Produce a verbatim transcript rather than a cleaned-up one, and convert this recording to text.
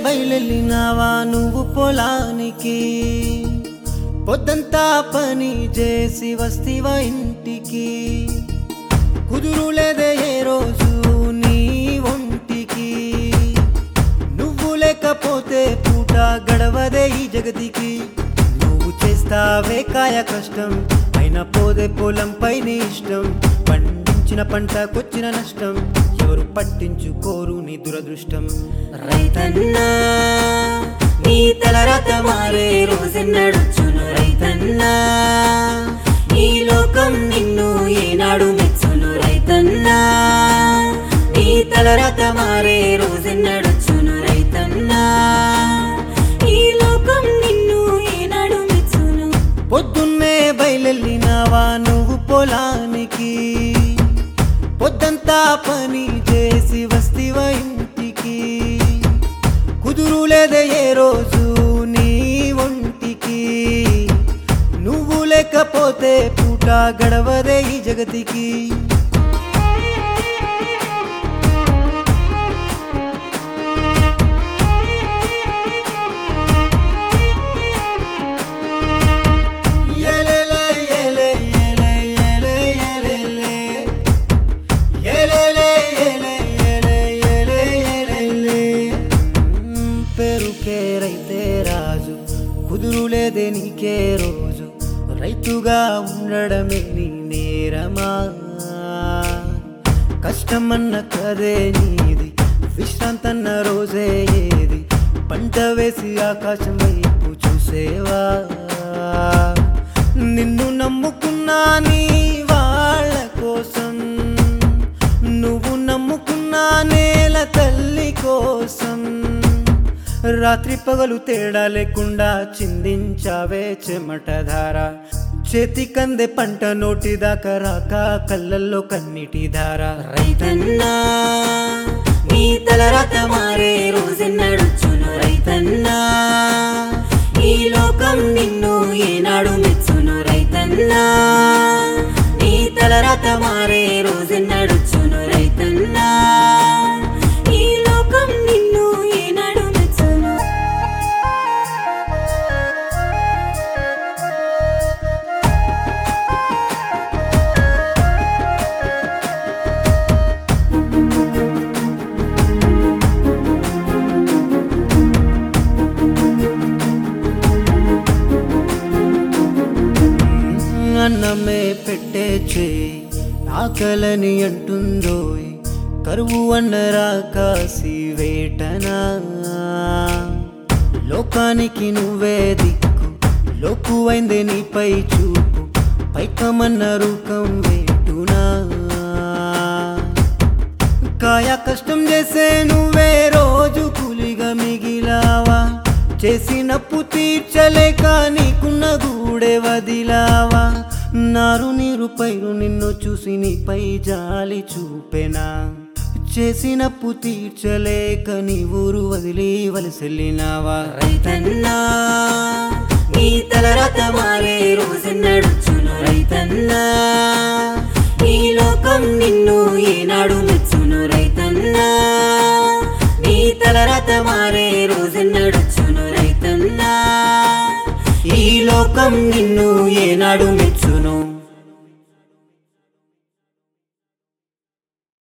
బయలెళ్ళినావా నువ్వు పొలానికి పొద్దంతా పని చేసి వస్తివా ఇంటికి కుదురు లేదే ఏ రోజు నీ ఒంటికి నువ్వు లేకపోతే పూట గడవదే ఈ జగతికి నువ్వు చేస్తావే కాయ కష్టం అయినా పోదే పొలం పైన ఇష్టం పండించిన పంటకొచ్చిన నష్టం ఎవరు పట్టించుకోరు నీ దురదృష్టం రైతన్నా నీ తలరాత మారే రోజెన్నడొచ్చును రైతన్నా ఈ లోకం నిన్ను ఏనాడు మెచ్చును రైతన్నా నీ తలరాత మారే రోజెన్నడొచ్చును రైతన్నా ఈ లోకం నిన్ను ఏనాడు మెచ్చును పొద్దున్నే బయలెళ్ళినావా నువ్వు పొలానికి పొద్దంతా పని చేసి వస్తివా ఇంటికి కుదురు లేదే ఏ రోజు నీ ఒంటికి నువ్వు లేకపోతే పూట గడవదే ఈ జగతికి రైతే రాజు కుదురు లేదే నీకే రోజు రైతుగా ఉండడమే నీ నేరమా కష్టమన్న కదే నీది విశ్రాంతన్న రోజే ఏది పంట వేసి ఆకాశం వైపు చూసేవా నిన్ను నమ్ముకున్నా నీ వాళ్ళ కోసం నువ్వు నమ్ముకున్నా నేల తల్లి కోసం రాత్రి పగలు తేడా లేకుండా చిందించావే చెమటధార చేతి కందే పంట నోటి దాకా రాక కళ్ళల్లో కన్నీటి ధార రైతన్నా నీ తలరాత మారే రోజెన్నడొచ్చును రైతన్నా ఈ లోకం నిన్ను ఏనాడు మెచ్చును రైతన్నా నీ తలరాత మారే రోజెన్నడొచ్చును రైతన్నా ఈ లోకం నిన్ను ఏనాడు మెచ్చును అన్నమే పెట్టే చేయి ఆకలని అంటుందోయ్ కరువు అన్నరా కాసి వేటనా లోకానికి నువ్వే దిక్కు లోకువైందే నీపై చూపు పైకమన్న రూకం వేటునా కాయ కష్టం చేసే నువ్వే రోజు కూలిగా మిగిలావా చేసినప్పు తీర్చలేక నీకున్న గూడే వదిలావా నారు నీరు పైరు నిన్ను చూసి నీపై జాలి చూపెనా చేసినప్పు తీర్చలేక నీ ఊరు వదిలి వలసెళ్ళినావా రైతన్నా నీ తలరాత మారే రోజెన్నడొచ్చును రైతన్నా ఈ లోకం నిన్ను ఏనాడు మెచ్చును రైతన్నా నీ తలరాత మారే రోజెన్నడొచ్చును రైతన్నా ఈ లోకం నిన్ను ఏనాడు మెచ్చును।